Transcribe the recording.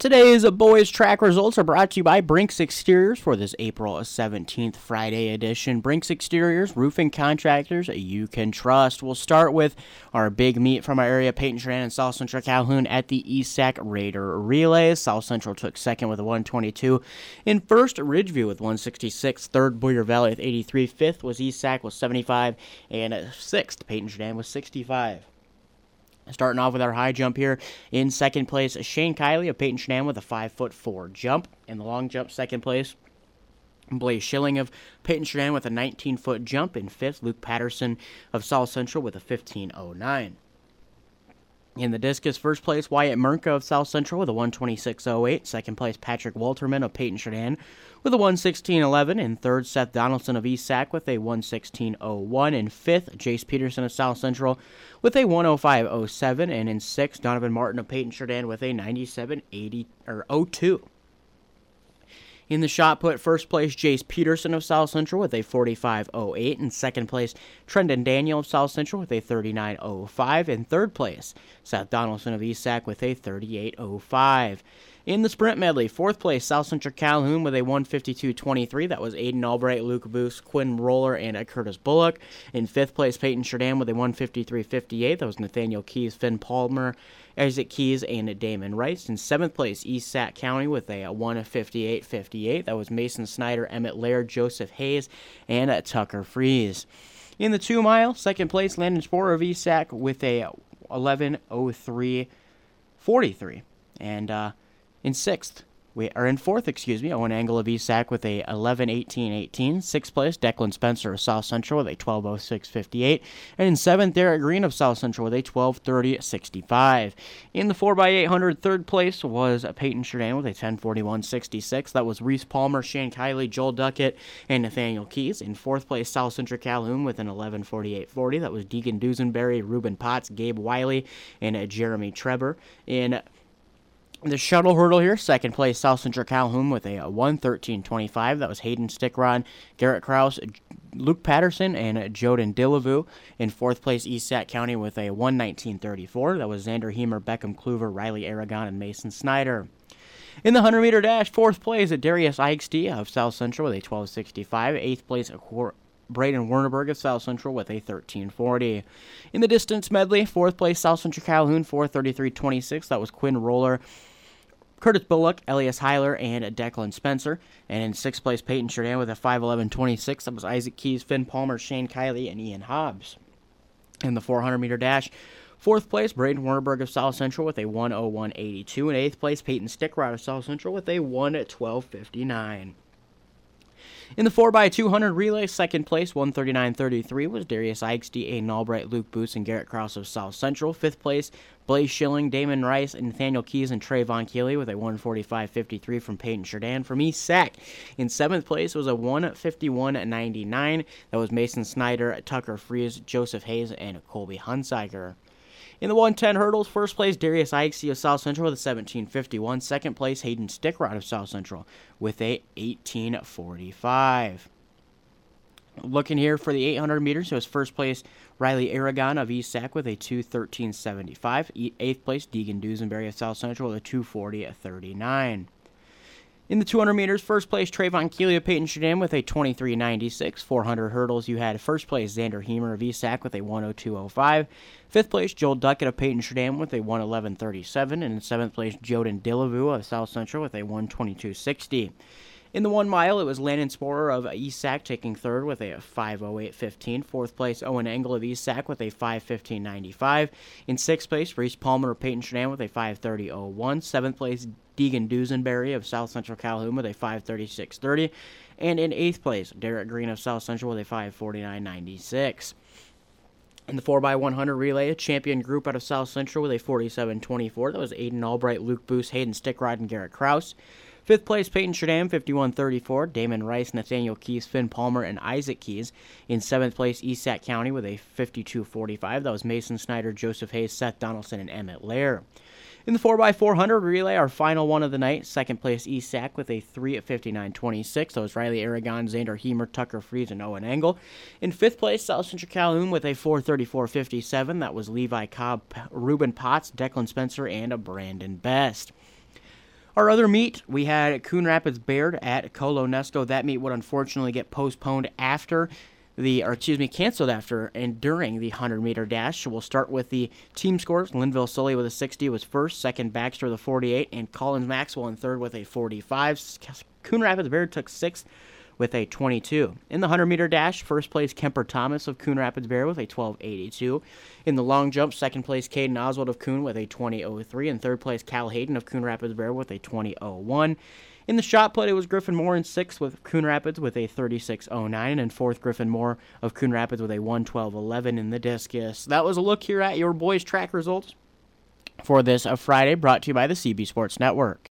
Today's boys track results are brought to you by Brinks Exteriors for this April 17th Friday edition. Brinks Exteriors, roofing contractors you can trust. We'll start with our big meet from our area, Peyton Sheridan and South Central Calhoun at the ESAC Raider Relays. South Central took second with a 122. In first, Ridgeview with 166. Third, Boyer Valley with 83. Fifth was ESAC with 75. And sixth, Peyton Sheridan with 65. Starting off with our high jump here. In second place, Shane Kiley of Peyton Sheridan with a 5'4" jump. In the long jump, second place, Blaze Schilling of Peyton Sheridan with a 19-foot jump. In fifth, Luke Patterson of South Central with a 15.09. In the discus, first place, Wyatt Mernka of South Central with a 126.08. Second place, Patrick Walterman of Peyton Sheridan with a 116.11. In third, Seth Donaldson of ESAC with a 116.01. In fifth, Jace Peterson of South Central with a 105.07. And in sixth, Donovan Martin of Peyton Sheridan with a 97.02. In the shot put, first place, Jace Peterson of South Central with a 45.08. In second place, Trendon Daniel of South Central with a 39.05. In third place, Seth Donaldson of ESAC with a 38.05. In the sprint medley, fourth place, South Central Calhoun with a 152.23. That was Aiden Albright, Luke Booth, Quinn Roller, and Curtis Bullock. In fifth place, Peyton Sheridan with a 153.58. That was Nathaniel Keys, Finn Palmer, Isaac Keys, and Damon Rice. In seventh place, ESAC County with a 158.58. That was Mason Snyder, Emmett Laird, Joseph Hayes, and Tucker Freeze. In the 2 mile, second place, Landon Sporer of ESAC with a 11:03.43. And in fourth, Owen Angle of ESAC with a 11:18.18. Sixth place, Declan Spencer of South Central with a 12:06.58. And in seventh, Derek Green of South Central with a 12:30.65. In the 4x800, third place was Peyton Sheridan with a 10:41.66. That was Reese Palmer, Shane Kiley, Joel Duckett, and Nathaniel Keys. In fourth place, South Central Calhoun with an 11:48.40. That was Deegan Dusenberry, Ruben Potts, Gabe Wiley, and Jeremy Trevor. In the shuttle hurdle here, second place, South Central Calhoun with a 1:13.25. That was Hayden Stickrod, Garrett Krause, Luke Patterson, and Joden Dillavu. In fourth place, ESAC County with a 1:19.34. That was Xander Hemer, Beckham Kluver, Riley Aragon, and Mason Snyder. In the 100-meter dash, fourth place, Darius Eichste of South Central with a 12:65. Eighth place, Braden Wernerberg of South Central with a 13:40. In the distance medley, fourth place, South Central Calhoun, 4:33.26. That was Quinn Roller, Curtis Bullock, Elias Heiler, and Declan Spencer. And in sixth place, Peyton Sheridan with a 5:11.26. That was Isaac Keys, Finn Palmer, Shane Kiley, and Ian Hobbs. In the 400-meter dash, fourth place, Braden Wernerberg of South Central with a 1:01.82. In eighth place, Peyton Stickrod of South Central with a 1:12.59. In the 4x200 relay, second place, 1:39.33, was Darius Eichste, Aiden Albright, Luke Booth, and Garrett Krause of South Central. Fifth place, Blaze Schilling, Damon Rice, and Nathaniel Keys, and Trayvon Keeley with a 1:45.53 from Peyton Sheridan. From ESAC, in seventh place was a 1:51.99. That was Mason Snyder, Tucker Freeze, Joseph Hayes, and Colby Hunziker. In the 110 hurdles, first place, Darius Eichste of South Central with a 17:51. Second place, Hayden Stickrod of South Central with a 18:45. Looking here for the 800 meters, it was first place, Riley Aragon of ESAC with a 2:13.75. Eighth place, Deegan Dusenberry of South Central with a 2:40.39. In the 200 meters, first place, Trayvon Keeley of Peyton Sheridan with a 23.96. 400 hurdles, you had first place, Xander Hemer of ESAC with a 1:02.05. Fifth place, Joel Duckett of Peyton Sheridan with a 1:11.37. And in seventh place, Joden Dillavu of South Central with a 1:22.60. In the 1 mile, it was Landon Sporer of ESAC taking third with a 5:08.15. Fourth place, Owen Angle of ESAC with a 5:15.95. In sixth place, Reese Palmer of Peyton Sheridan with a 5:30.01. Seventh place, Deegan Dusenberry of South Central Calhoun with a 5:36.30. And in eighth place, Derek Green of South Central with a 5:49.96. In the 4x100 relay, a champion group out of South Central with a 47.24. That was Aiden Albright, Luke Booth, Hayden Stickrod, and Garrett Krause. Fifth place, Peyton Sheridan, 51.34. Damon Rice, Nathaniel Keys, Finn Palmer, and Isaac Keys. In seventh place, ESAC County with a 52.45. That was Mason Snyder, Joseph Hayes, Seth Donaldson, and Emmett Lair. In the 4x400 relay, our final one of the night, second place, ESAC with a 3:59.26. That was Riley Aragon, Xander Hemer, Tucker Freeze, and Owen Angle. In fifth place, South Central Calhoun with a 4:34.57. That was Levi Cobb, Ruben Potts, Declan Spencer, and Brandon Best. Our other meet, we had Coon Rapids Bayard at Colonesco. That meet would unfortunately get postponed canceled after and during the 100-meter dash. So we'll start with the team scores. Linville Sully with a 60 was first, second Baxter with a 48, and Collins Maxwell in third with a 45. Coon Rapids Bayard took sixth with a 22. In the 100-meter dash, first place Kemper Thomas of Coon Rapids Bayard with a 12.82. In the long jump, second place Caden Oswald of Coon with a 20.03, and third place Cal Hayden of Coon Rapids Bayard with a 20.01. In the shot put, it was Griffin Moore in sixth with Coon Rapids with a 36.09, and fourth Griffin Moore of Coon Rapids with a 112.11 in the discus. That was a look here at your boys' track results for this Friday, brought to you by the CB Sports Network.